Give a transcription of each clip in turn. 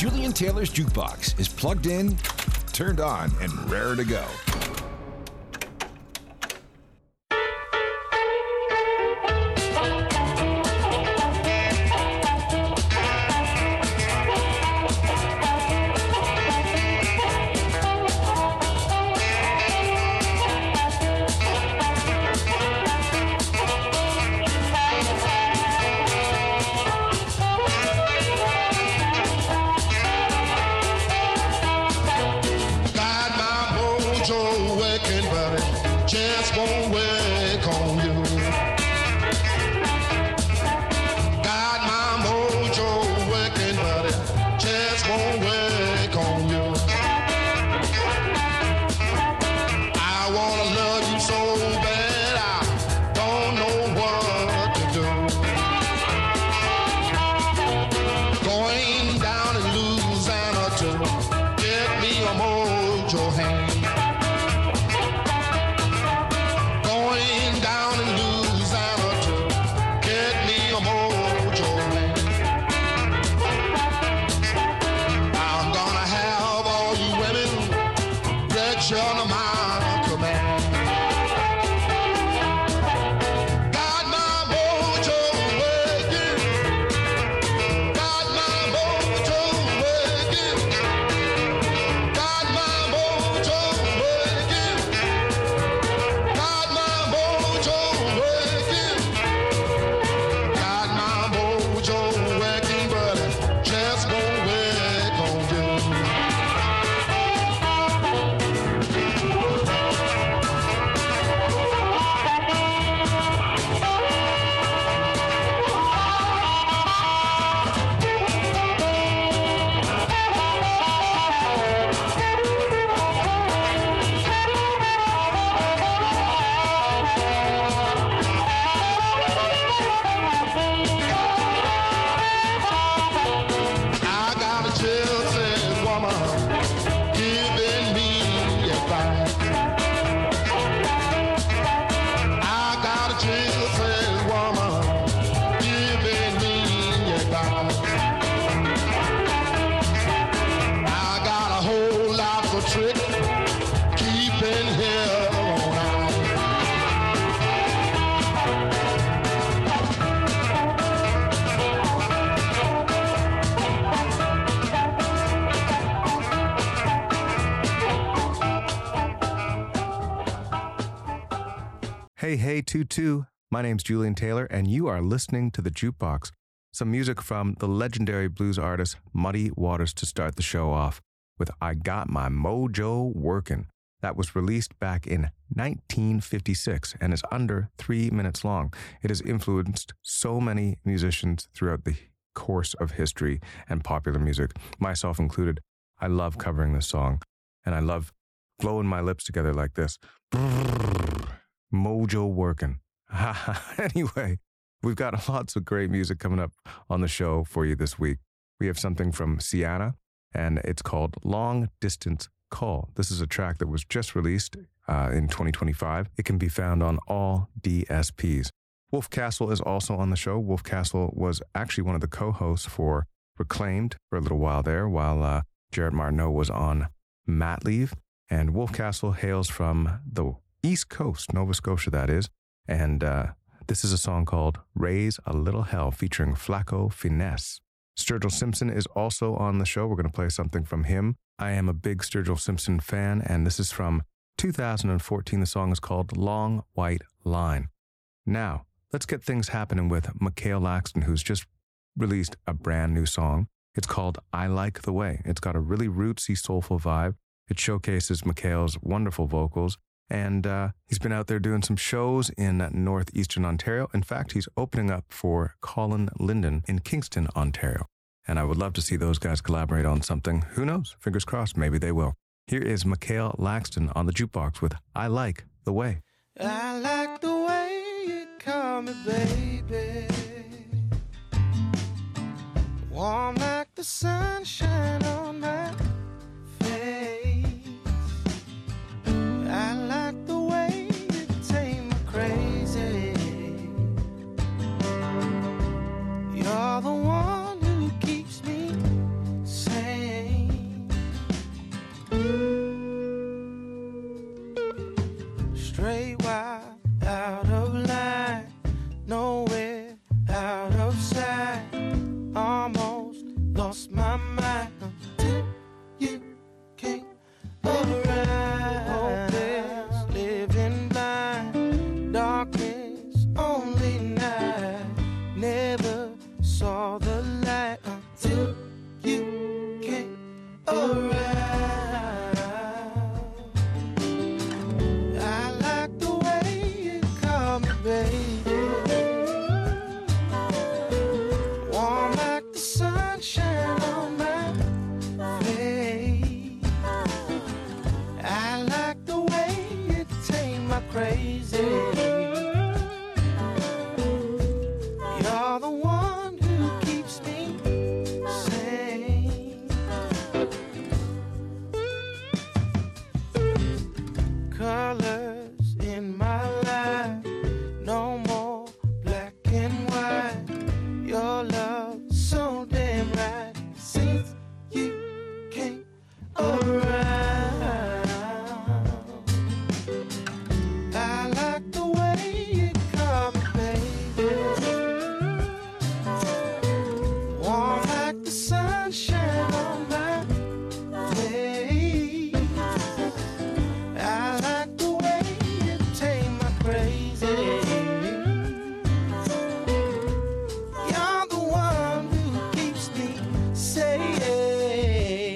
Julian Taylor's Jukebox is plugged in, turned on, and raring to go. Hey, hey, 2-2. My name's Julian Taylor, and you are listening to The Jukebox. Some music from the legendary blues artist Muddy Waters to start the show off with I Got My Mojo Workin'. That was released back in 1956 and is under 3 minutes long. It has influenced so many musicians throughout the course of history and popular music, myself included. I love covering this song, and I love blowing my lips together like this. Mojo Workin'. Anyway, we've got lots of great music coming up on the show for you this week. We have something from Sienna, and it's called Long Distance Call. This is a track that was just released in 2025. It can be found on all DSPs. Wolf Castle is also on the show. Wolf Castle was actually one of the co-hosts for Reclaimed for a little while there, while Jared Martineau was on mat leave. And Wolf Castle hails from the East Coast, Nova Scotia, that is. And this is a song called Raise a Little Hell featuring Flacco Finesse. Sturgill Simpson is also on the show. We're going to play something from him. I am a big Sturgill Simpson fan, and this is from 2014. The song is called Long White Line. Now, let's get things happening with Mikhail Laxton, who's just released a brand new song. It's called I Like the Way. It's got a really rootsy, soulful vibe. It showcases Mikhail's wonderful vocals. And he's been out there doing some shows in northeastern Ontario. In fact, he's opening up for Colin Linden in Kingston, Ontario. And I would love to see those guys collaborate on something. Who knows? Fingers crossed, maybe they will. Here is Mikhail Laxton on the Jukebox with I Like the Way. I like the way you call me baby, warm like the sunshine on my face. I like the way you take me crazy. You're the one who keeps me sane. lost my mind until you came around. Hopeless, living blind, darkness, only night. Never saw the light until you came around. I like the way you call me, baby. Warm like the sunshine on my face. I like the way you tame my crazy. You're the one who keeps me sane. Colors in my life, no more black and white. Your love so damn right since you came around. I like the way you call me, baby. Warm like the sunshine on my face. I like the way you tame my crazy. You're the one who keeps me safe.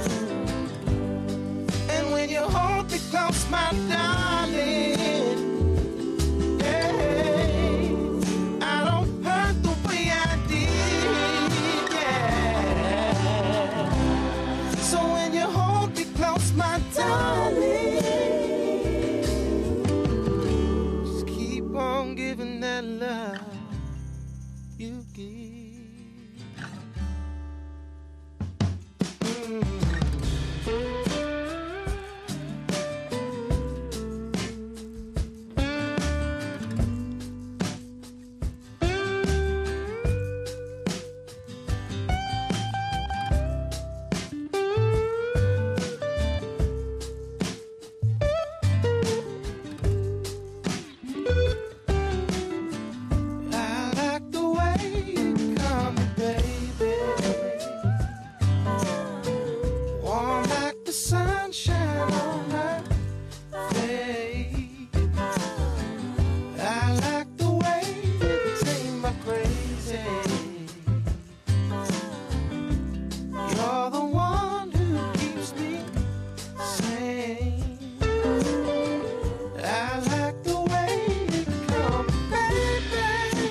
And when you hold me close, my darling, hey, I don't hurt the way I did, yeah. So when you hold me close, my darling, just keep on giving that love you give. I like the way you call me, baby. Warm like the sunshine on my face. I like the way you tame my crazy. You're the one who keeps me sane. I like the way you call me, baby.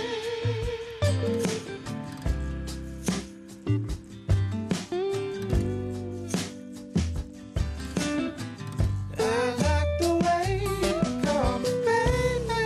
I like the way you call me, baby.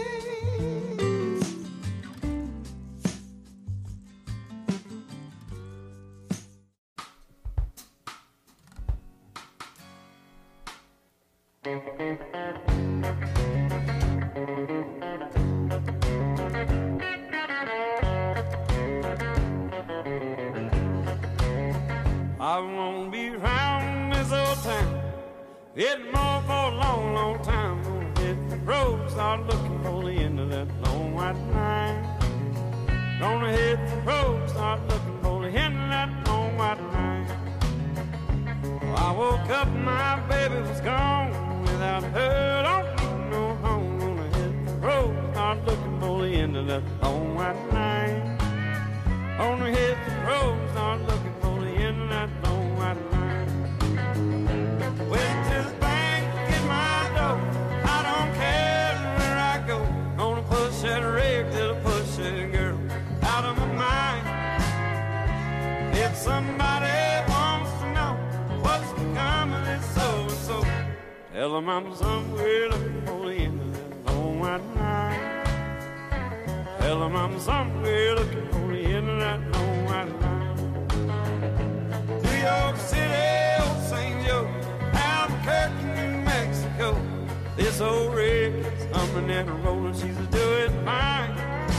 I won't be round this old town. It's more for a long, long time. Gonna hit the road, start looking for the end of that long white line. Gonna hit the road, start looking for the end of that long white line. Well, I woke up, my baby was gone. Without her, don't need no home. Gonna hit the road, start looking for the end of that long white line. Gonna hit the road, start looking for the end of that long white line. Went to the bank, get my dough. I don't care where I go. Gonna push that rig till I push that girl out of my mind. If somebody wants to know what's become of this so-and-so, tell them I'm somewhere looking for the end of that long white line. Tell them I'm somewhere looking for the end of that long white line. New York City, old St. Joe, Albuquerque, New Mexico. This old rig is humming and rolling, she's doing fine.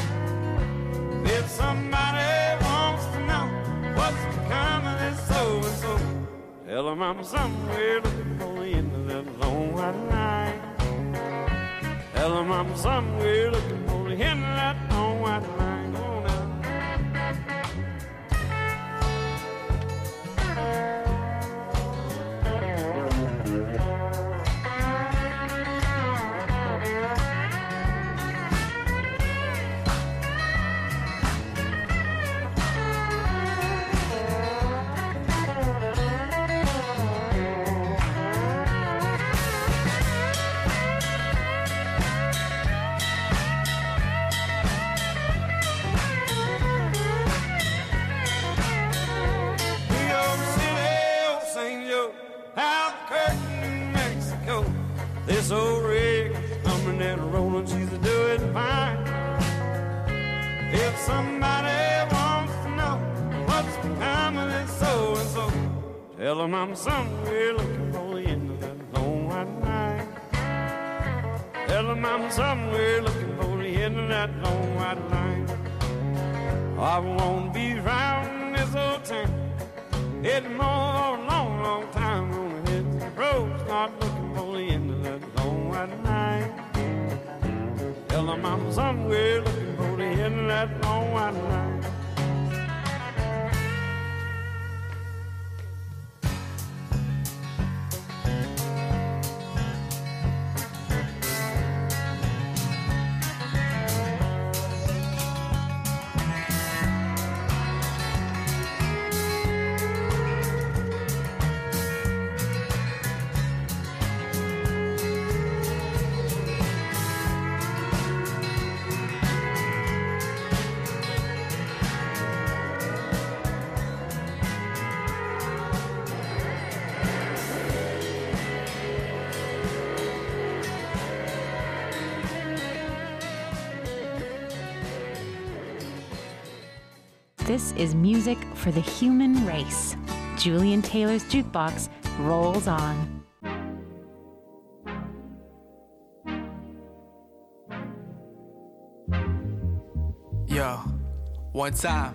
If somebody wants to know what's become of this so-and-so, tell them I'm somewhere looking for the end of that long white line. Tell them I'm somewhere looking for the end of that long white line. Come on now. Tell him I'm somewhere looking for the end of that long white night. Tell him I'm somewhere looking for the end of that long white night. I won't be round this old town anymore a long, long time. Gonna hit the road, start looking for the end of that long white night. Tell them I'm somewhere looking for the end of that long white night. This is music for the human race. Julian Taylor's Jukebox rolls on. Yo, one time.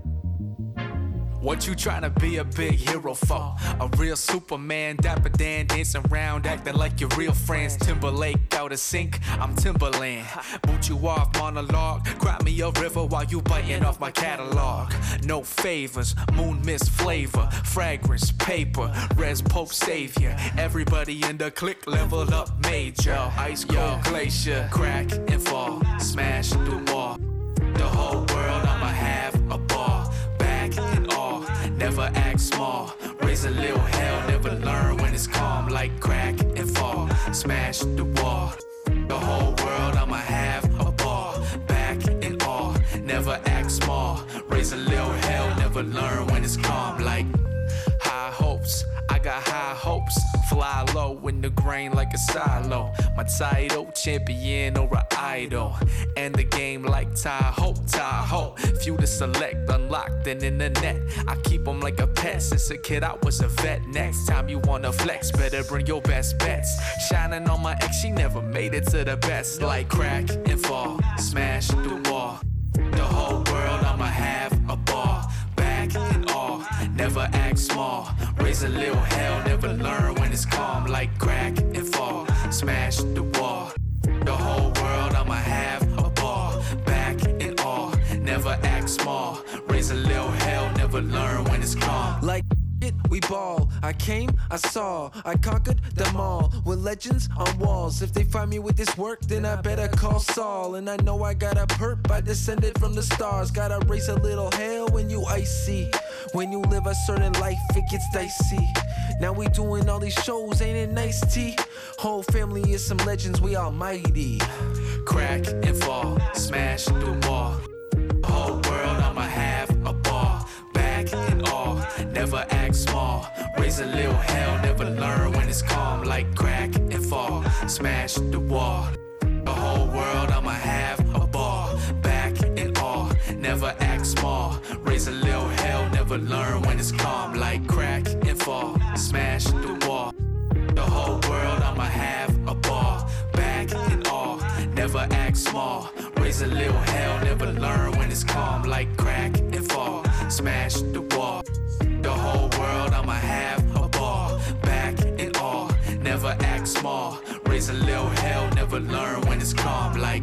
What you tryna be a big hero for? A real Superman, Dapper Dan, dancing around, acting like your real friends. Timberlake out of sync, I'm Timberland. Boot you off monologue, cry me a river while you biting off my catalog. No favors, moon mist flavor, fragrance, paper, res pope savior. Everybody in the clique level up major. Ice cold glacier, crack and fall, smash the wall. The whole world I'ma have a ball, back and all, never act small. Raise a little hell, never learn when it's calm. Like crack and fall, smash the wall. The whole world I'ma have a ball, back and all, never act small. Raise a little hell, never learn when it's calm. Like high hopes, I got high hopes. Fly low in the grain like a silo. My title, champion or an idol. And the game like Tahoe, Tahoe. Few to select, unlocked and in the net. I keep them like a pet. Since a kid I was a vet. Next time you wanna flex, better bring your best bets. Shining on my ex, she never made it to the best. Like crack and fall, smash the wall. The whole world I'ma have a ball, back and all, never act small. Raise a little hell, never learn when it's calm. Like crack and fall, smash the wall. The whole world I'ma have a ball, back and all, never act small. Raise a little hell, never learn when it's calm. Like it, we ball. I came, I saw, I conquered them all. With legends on walls. If they find me with this work, then I better call Saul. And I know I got a perp, I descended from the stars. Gotta raise a little hell when you icy. When you live a certain life, it gets dicey. Now we doing all these shows, ain't it nice, T? Whole family is some legends, we almighty. Crack and fall, smash the wall. Whole world I'ma have a ball, back and all, never act small. Raise a little hell, never learn when it's calm. Like crack and fall, smash the wall. The whole world I'ma have a ball, back and all, never act small. Raise a little hell, never learn when it's calm. Like crack and fall, smash the wall. The whole world I'ma have a ball, back and all, never act small. Raise a little hell, never learn when it's calm. Like crack and fall, smash the wall. The whole world I'ma have a ball, back and all, never act small. Raise a little hell, never learn when it's calm. Like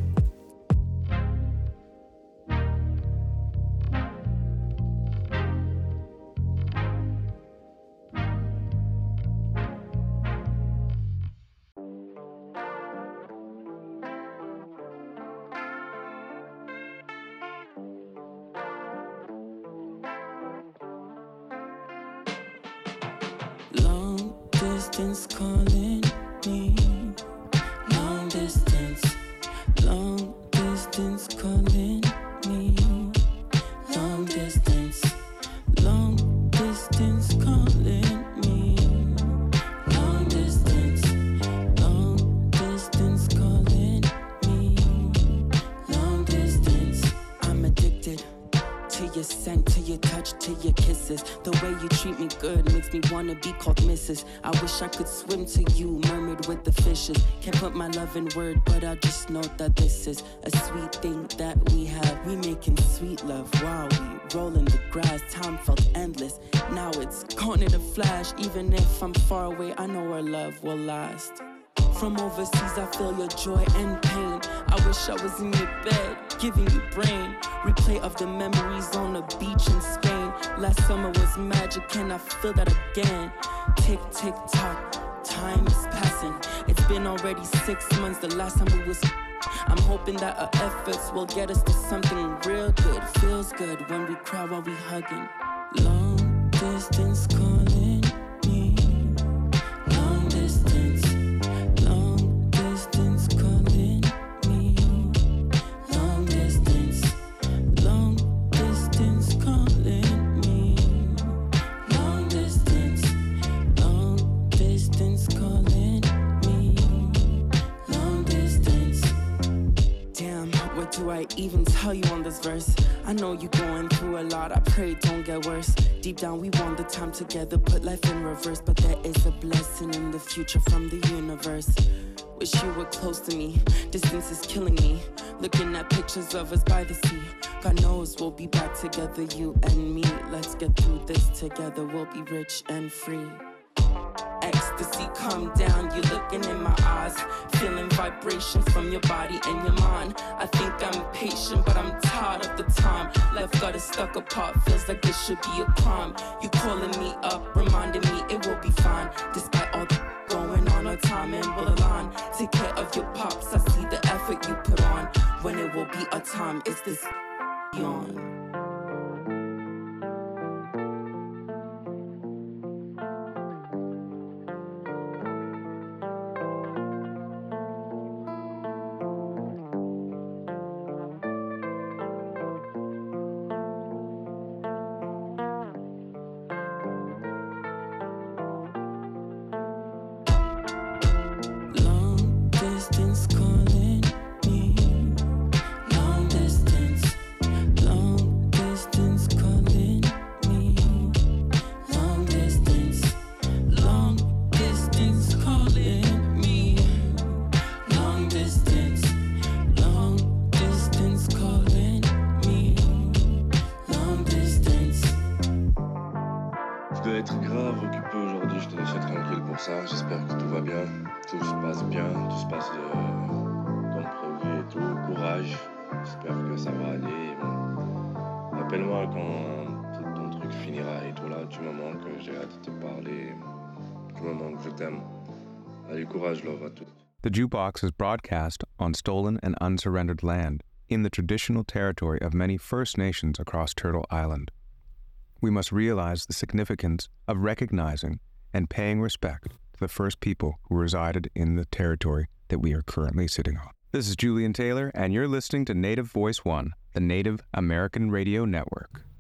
long distance calling me. Long distance calling me. Long distance calling me. Long distance calling me. Long distance. I'm addicted to your scent, to your touch, to your kisses. The way you treat me good, makes me wanna be called Mrs. I wish I could swim to you, mermaid with the fishes. Can't put my love in word, but I just know that this is a sweet thing that we have. We making sweet love while we roll in the grass. Time felt endless, now it's gone in a flash. Even if I'm far away, I know our love will last. From overseas, I feel your joy and pain. I wish I was in your bed, giving you brain. Replay of the memories on the beach in Spain. Last summer was magic, and I feel that again. Tick, tick, tock, time is passing. It's been already 6 months, the last time we was. I'm hoping that our efforts will get us to something real good. Feels good when we cry while we hugging. Long distance calling me. Long distance. Long distance calling me. Long distance. Long distance calling me. Long distance. Long distance calling me. Long distance. Damn, what do I even tell you on this verse? I know you going through a lot, I pray it don't get worse. Deep down we want the time together, put life in reverse. But there is a blessing in the future from the universe. Wish you were close to me, distance is killing me. Looking at pictures of us by the sea. God knows we'll be back together, you and me. Let's get through this together, we'll be rich and free. Ecstasy, come down, you looking in my eyes. Feeling vibrations from your body and your mind. I think I'm patient, but I'm tired of the time. Left got us stuck apart, feels like this should be a crime. You calling me up, reminding me it will be fine. Despite all the going on, our timing will align. Take care of your pops, I see the effort you put on. When it will be our time, is this on? Distance calling me. Long distance. Long distance calling me. Long distance. Long distance calling me. Long distance. Long distance calling me. Long distance. Je dois être grave occupé aujourd'hui, je te laisse tranquille pour ça. J'espère que tout va bien, tout se passe bien, tout se passe comme prévu et tout. Courage, j'espère que ça va aller. Bon. Appelle-moi quand ton truc finira et tout là. Tu me manques, j'ai hâte de te parler. Tu me manques, je t'aime. Allez, courage, love à tous. The Jukebox is broadcast on stolen and unsurrendered land in the traditional territory of many First Nations across Turtle Island. We must realize the significance of recognizing and paying respect to the first people who resided in the territory that we are currently sitting on. This is Julian Taylor, and you're listening to Native Voice One, the Native American Radio Network.